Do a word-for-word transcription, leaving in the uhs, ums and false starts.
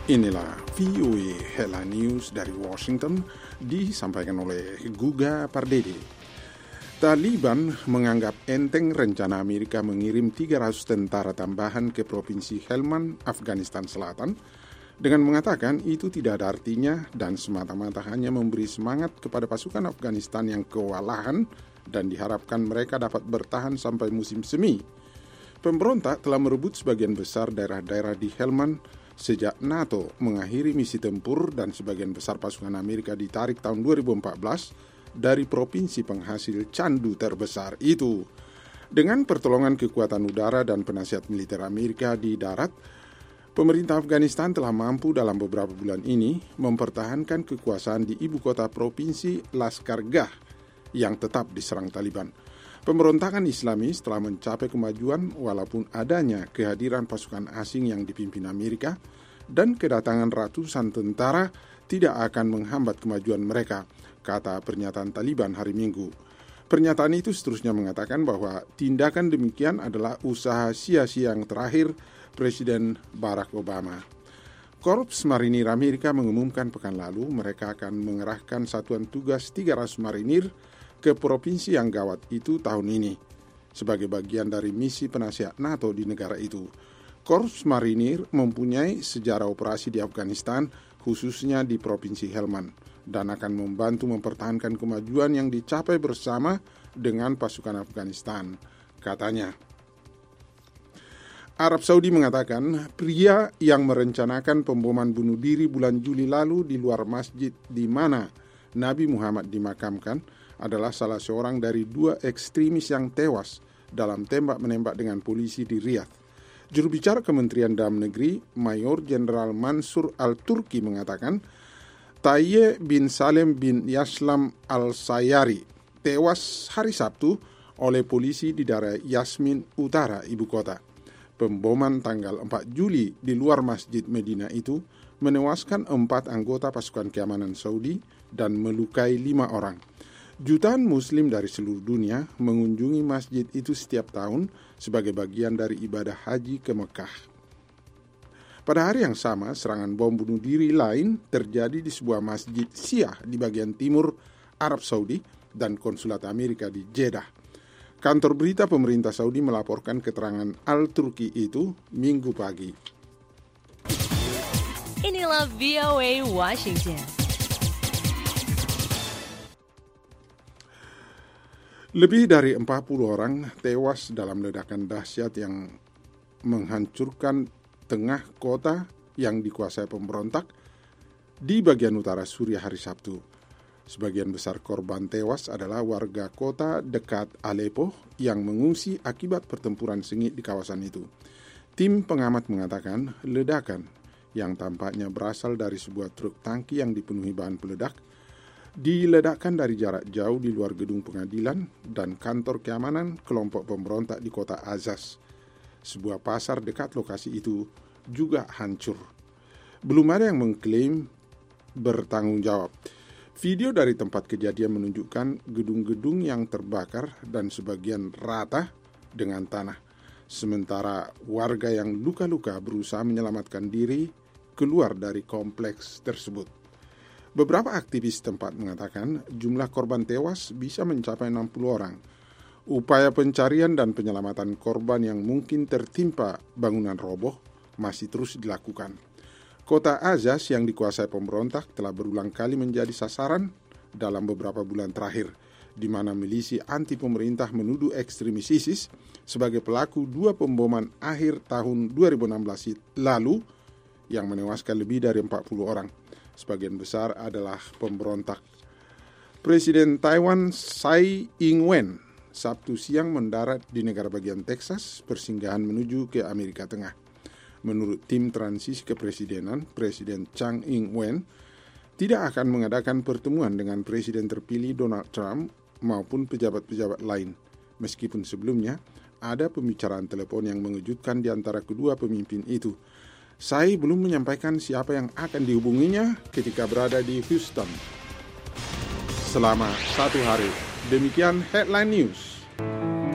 Inilah V O A Headline News dari Washington, disampaikan oleh Guga Pardede. Taliban menganggap enteng rencana Amerika mengirim tiga ratus tentara tambahan ke Provinsi Helmand, Afghanistan Selatan, dengan mengatakan itu tidak ada artinya dan semata-mata hanya memberi semangat kepada pasukan Afghanistan yang kewalahan dan diharapkan mereka dapat bertahan sampai musim semi. Pemberontak telah merebut sebagian besar daerah-daerah di Helmand sejak NATO mengakhiri misi tempur dan sebagian besar pasukan Amerika ditarik tahun dua ribu empat belas dari provinsi penghasil candu terbesar itu. Dengan pertolongan kekuatan udara dan penasihat militer Amerika di darat, pemerintah Afghanistan telah mampu dalam beberapa bulan ini mempertahankan kekuasaan di ibu kota provinsi Laskargah yang tetap diserang Taliban. Pemberontakan Islamis telah mencapai kemajuan walaupun adanya kehadiran pasukan asing yang dipimpin Amerika dan kedatangan ratusan tentara tidak akan menghambat kemajuan mereka, kata pernyataan Taliban hari Minggu. Pernyataan itu seterusnya mengatakan bahwa tindakan demikian adalah usaha sia-sia yang terakhir Presiden Barack Obama. Korps Marinir Amerika mengumumkan pekan lalu mereka akan mengerahkan satuan tugas tiga ratus marinir ke provinsi yang gawat itu tahun ini, sebagai bagian dari misi penasihat NATO di negara itu. Korps Marinir mempunyai sejarah operasi di Afghanistan, khususnya di Provinsi Helmand, dan akan membantu mempertahankan kemajuan yang dicapai bersama dengan pasukan Afghanistan, katanya. Arab Saudi mengatakan pria yang merencanakan pemboman bunuh diri bulan Juli lalu di luar masjid di mana Nabi Muhammad dimakamkan adalah salah seorang dari dua ekstremis yang tewas dalam tembak-menembak dengan polisi di Riyadh. Juru bicara Kementerian Dalam Negeri, Mayor Jenderal Mansur Al-Turki mengatakan, Tayye bin Salem bin Yaslam Al-Sayari tewas hari Sabtu oleh polisi di daerah Yasmin Utara, ibu kota. Pemboman tanggal empat Juli di luar Masjid Medina itu menewaskan empat anggota pasukan keamanan Saudi dan melukai lima orang. Jutaan Muslim dari seluruh dunia mengunjungi masjid itu setiap tahun sebagai bagian dari ibadah haji ke Mekah. Pada hari yang sama, serangan bom bunuh diri lain terjadi di sebuah masjid Syiah di bagian timur Arab Saudi dan konsulat Amerika di Jeddah. Kantor berita pemerintah Saudi melaporkan keterangan Al-Turki itu Minggu pagi. Inilah V O A Washington. Lebih dari empat puluh orang tewas dalam ledakan dahsyat yang menghancurkan tengah kota yang dikuasai pemberontak di bagian utara Suriah hari Sabtu. Sebagian besar korban tewas adalah warga kota dekat Aleppo yang mengungsi akibat pertempuran sengit di kawasan itu. Tim pengamat mengatakan ledakan yang tampaknya berasal dari sebuah truk tangki yang dipenuhi bahan peledak diledakkan dari jarak jauh di luar gedung pengadilan dan kantor keamanan kelompok pemberontak di kota Azaz. Sebuah pasar dekat lokasi itu juga hancur. Belum ada yang mengklaim bertanggung jawab. Video dari tempat kejadian menunjukkan gedung-gedung yang terbakar dan sebagian rata dengan tanah. Sementara warga yang luka-luka berusaha menyelamatkan diri keluar dari kompleks tersebut. Beberapa aktivis tempat mengatakan jumlah korban tewas bisa mencapai enam puluh orang. Upaya pencarian dan penyelamatan korban yang mungkin tertimpa bangunan roboh masih terus dilakukan. Kota Azaz yang dikuasai pemberontak telah berulang kali menjadi sasaran dalam beberapa bulan terakhir, di mana milisi anti pemerintah menuduh ekstremis ISIS sebagai pelaku dua pemboman akhir tahun dua ribu enam belas lalu yang menewaskan lebih dari empat puluh orang. Sebagian besar adalah pemberontak. Presiden Taiwan Tsai Ing-wen Sabtu siang mendarat di negara bagian Texas, persinggahan menuju ke Amerika Tengah. Menurut tim transisi kepresidenan, Presiden Tsai Ing-wen tidak akan mengadakan pertemuan dengan Presiden terpilih Donald Trump maupun pejabat-pejabat lain, meskipun sebelumnya ada pembicaraan telepon yang mengejutkan di antara kedua pemimpin itu. Tsai belum menyampaikan siapa yang akan dihubunginya ketika berada di Houston selama satu hari. Demikian Headline News.